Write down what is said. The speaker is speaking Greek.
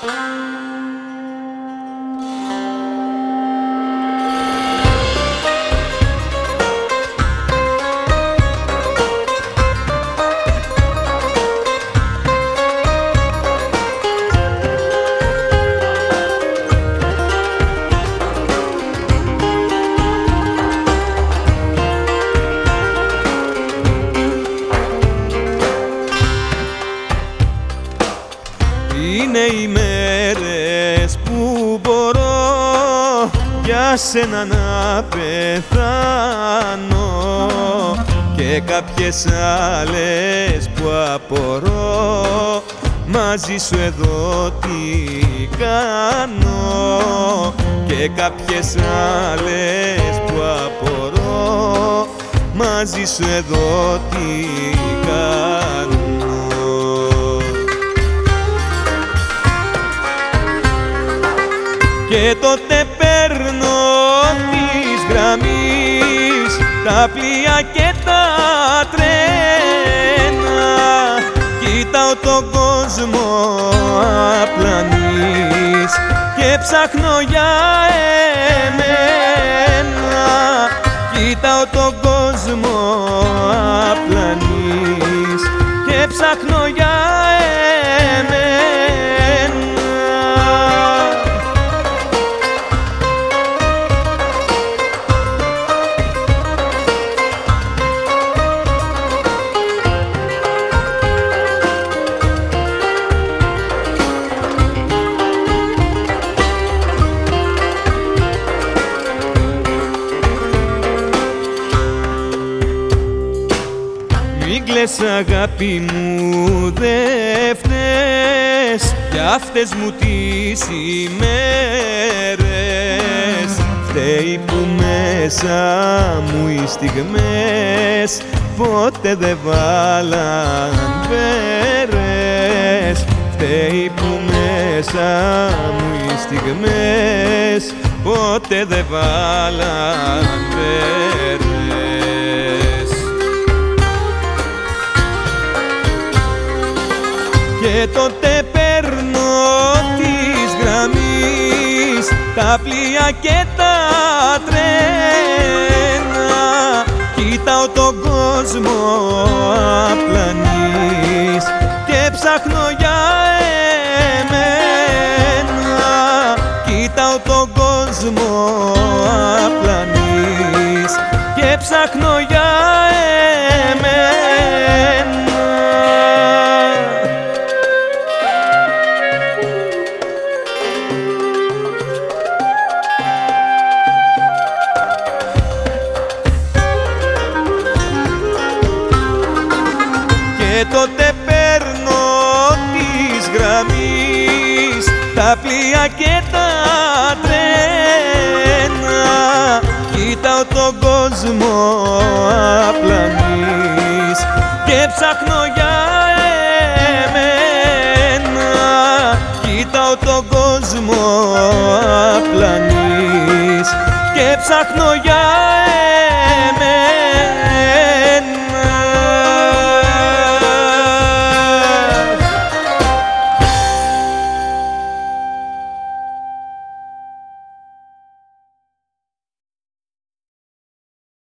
Είναι οι μέρες που μπορώ για σένα να πεθάνω και κάποιες άλλες που απορώ μαζί σου εδώ τι κάνω και κάποιες άλλες που απορώ μαζί σου εδώ τι κάνω. Και τότε παίρνω της γραμμής τα πλοία και τα τρένα, κοιτάω τον κόσμο απλανής και ψάχνω για εμένα, κοιτάω τον κόσμο απλανής και ψάχνω για εμένα. Μην κλαις αγάπη μου, δε φταίς για αυτές μου τις ημέρες. Φταίει που μέσα μου οι στιγμές ποτέ δεν βάλαν πέρες. Φταίει που μέσα μου οι στιγμές ποτέ δεν βάλαν πέρες. Και τότε παίρνω της γραμμής τα πλοία και τα τρένα, κοιτάω τον κόσμο απλανής και ψάχνω για εμένα, κοιτάω τον κόσμο απλανής και ψάχνω για εμένα. Και τότε παίρνω της γραμμής τα πλοία και τα τρένα, κοιτάω τον κόσμο απλανής και ψάχνω για εμένα, κοιτάω τον κόσμο απλανής και ψάχνω για